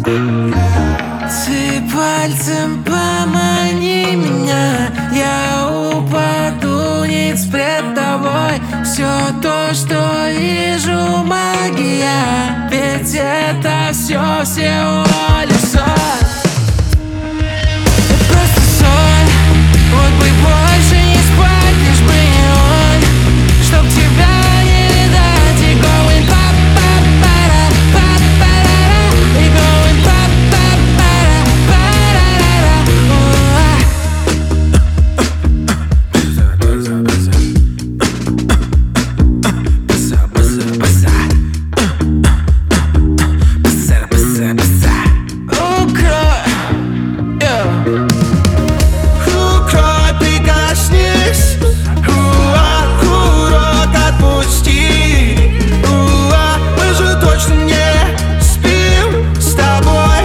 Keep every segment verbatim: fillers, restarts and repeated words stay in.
Ты пальцем помани меня, я упаду ниц пред тобой. Все то, что вижу, магия, ведь это все всего лишь сон. Просто сон, вот бы больше не спать, лишь бы не он, чтоб тебя не видать. И going па-па-пара, па-парара, и going па-па-пара, парарара. Укрой, прикоснись, уа, урок отпусти. Уа, мы же точно не спим с тобой.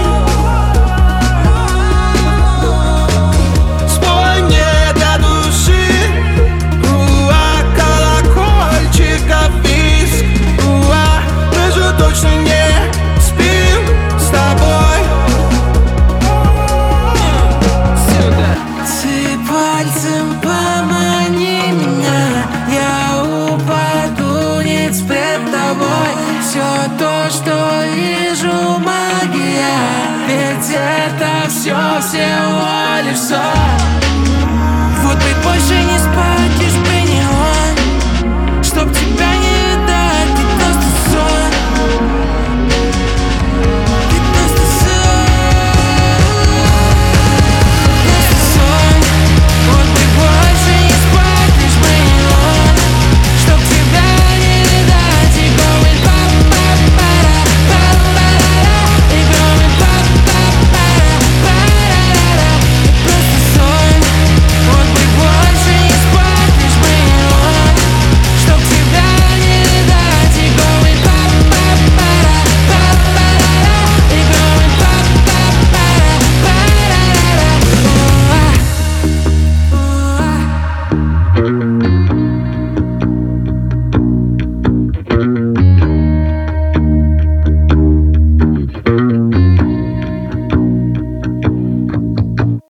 Спой мне для души, уа, колокольчиков виск. Уа, мы же точно не спим с тобой. Ты пальцем помани меня, я упаду ниц пред тобой. Все то, что вижу, магия, ведь это все всего лишь сон.